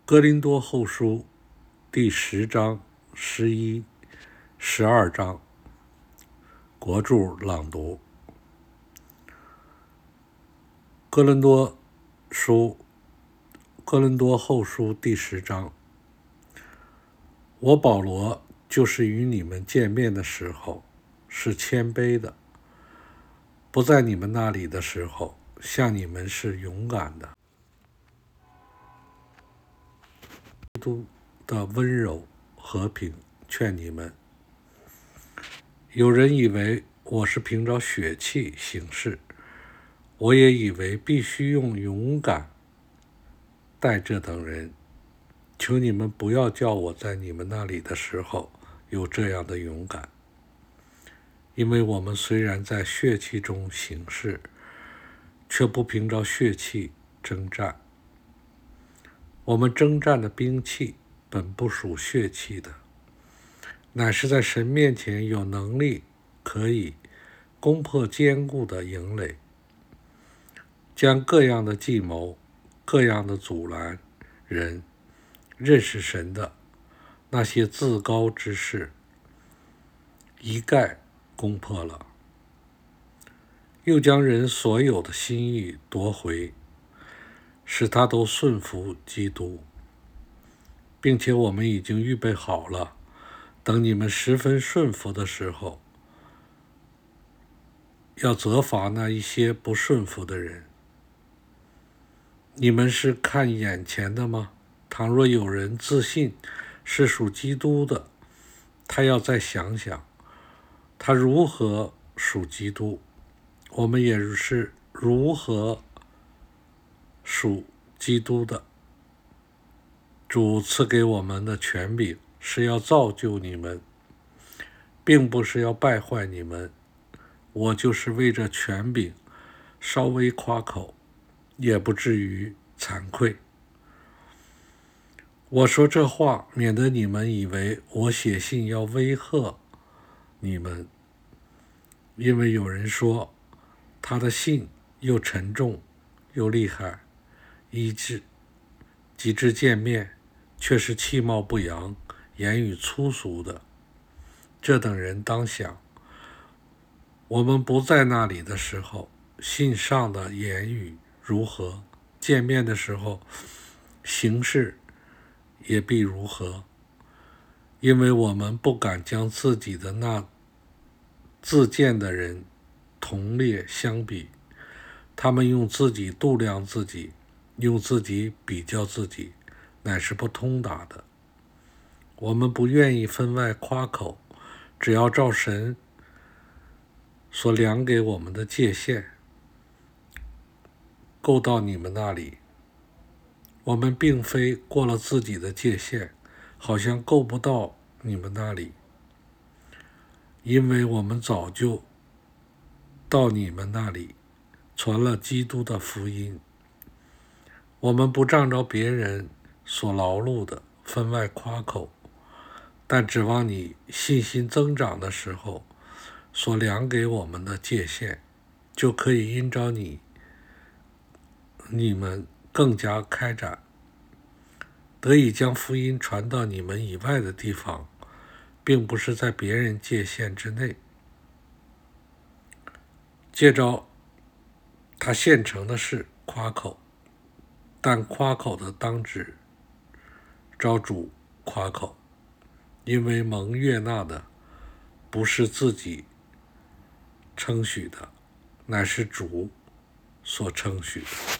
哥林多后书第10章、11、12章，国注朗读。哥林多后书第10章，我保罗就是与你们见面的时候是谦卑的，不在你们那里的时候向你们是勇敢的。基督的温柔和平劝你们。有人以为我是凭着血气行事，我也以为必须用勇敢待这等人。求你们不要叫我在你们那里的时候有这样的勇敢，因为我们虽然在血气中行事，却不凭着血气征战。我们征战的兵器本不属血气的，乃是在神面前有能力可以攻破坚固的营垒，将各样的计谋、各样的阻拦人认识神的那些自高之事一概攻破了，又将人所有的心意夺回，使他都顺服基督，并且我们已经预备好了，等你们十分顺服的时候，要责罚那一些不顺服的人。你们是看眼前的吗？倘若有人自信是属基督的，他要再想想，他如何属基督，我们也是如何属基督的。主赐给我们的权柄是要造就你们，并不是要败坏你们。我就是为这权柄稍微夸口，也不至于惭愧。我说这话，免得你们以为我写信要威吓你们，因为有人说他的信又沉重又厉害，及至见面却是气貌不扬、言语粗俗的。这等人当想，我们不在那里的时候，信上的言语如何，见面的时候行事也必如何。因为我们不敢将自己的那自荐的人同列相比，他们用自己度量自己，用自己比较自己，乃是不通达的。我们不愿意分外夸口，只要照神所量给我们的界限够到你们那里。我们并非过了自己的界限，好像够不到你们那里，因为我们早就到你们那里传了基督的福音。我们不仗着别人所劳碌的分外夸口，但指望你信心增长的时候所量给我们的界限，就可以因着你们更加开展，得以将福音传到你们以外的地方，并不是在别人界限之内。借着他现成的事夸口，但夸口的当指照主夸口，因为蒙悦纳的不是自己称许的，乃是主所称许的。